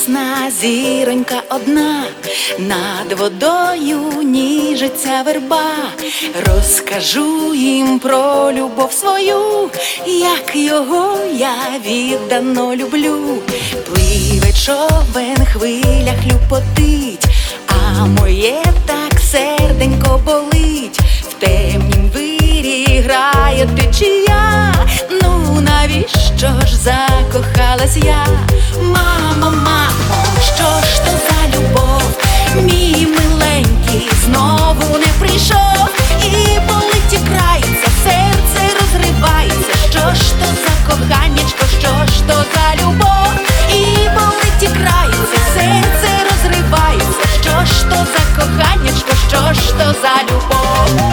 ясна зіронька одна, над водою ніжиться верба. Розкажу їм про любов свою, як його я віддано люблю. Пливе човен, хвиля хлюпотить, а моє так серденько болить. В темнім вирі грає течія, ну навіщо ж закохалась я? Мамо, мамо, що ж то за любов? Мій миленький знову не прийшов, і болить і крається, серце розривається. Що ж то за коханнячко, що ж то за любов? І болить і крається, серце розривається. Що ж то за коханнячко, що ж то за любов?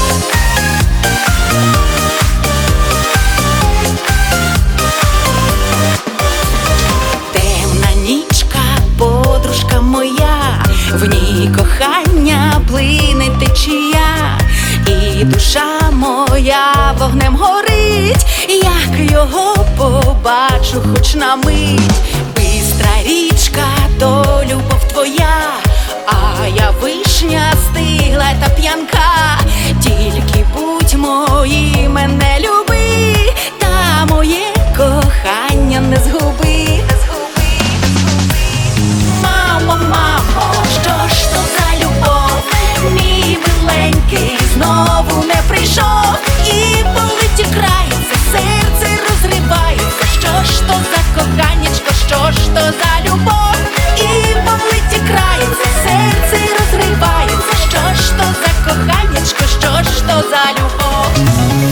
Подружка моя, в ній кохання плине течія, і душа моя вогнем горить, як його побачу хоч на мить. Бистра річка, то любов твоя, а я вишня стигла та п'янка. Тільки будь мої, мене люби, та моє кохання не згуби. Мамо, що ж то за любов? Мій миленький знову не прийшов, і болить і крається, серце розривається. Що ж то за коханнячко, що ж то за любов? І болить і крається, серце розривається. Що ж то за коханнячко, що ж то за любов?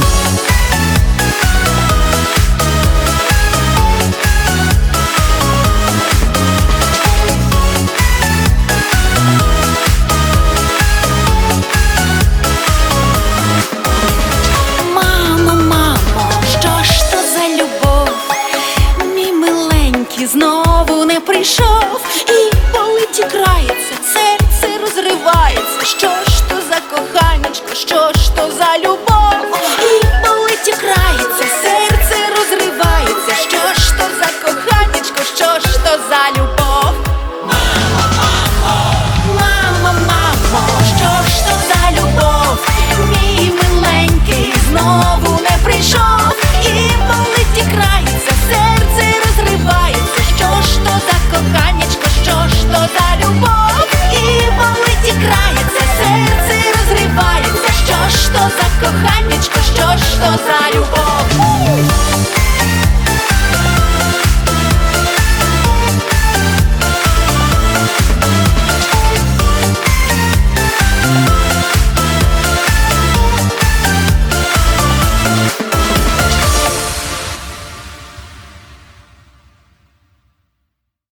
Знову не прийшов, і болить і крається, серце розривається. Що ж то за коханечко, що ж то за любов? І болить і крається, серце розривається. Що ж то за коханечко, що ж то за любов? Мамо, що ж то за любов? Мій миленький знову не прийшов, і болить і крається, серце розривається. Що ж то за коханечко, що ж то за любов? І болить і крається, серце розривається. Що ж то за коханечко, що ж то за любов?